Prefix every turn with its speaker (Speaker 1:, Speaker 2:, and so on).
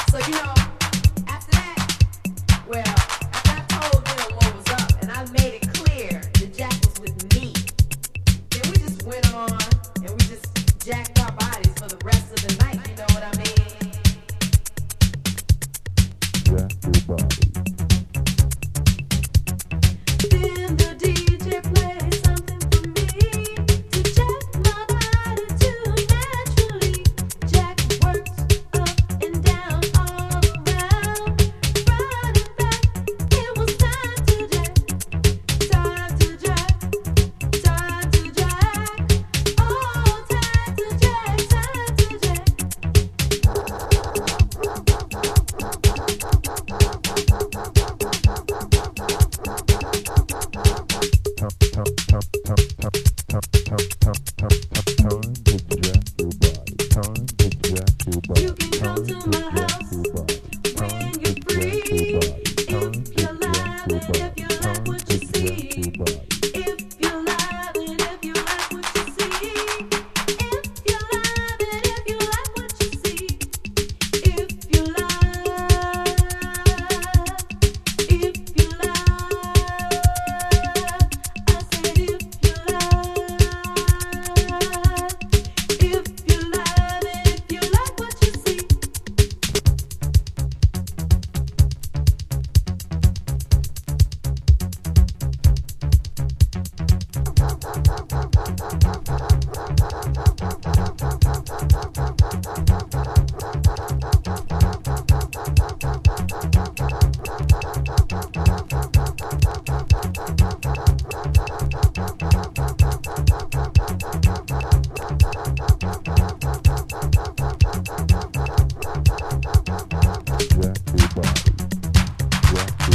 Speaker 1: So, after that, well, after I told them what was up and I made it clear that Jack was with me, then we just went on and we just jacked our bodies for the rest of the night, you know what I mean?
Speaker 2: Jack your body.
Speaker 1: Then the DJ plays something for me to jack my body to naturally. Jack works up and down all around, front and back. It was time to jack, time to jack, time to jack. Oh, time to jack, time to jack.
Speaker 2: Time to jack your body. Time to jack your body.
Speaker 1: You can come to my house.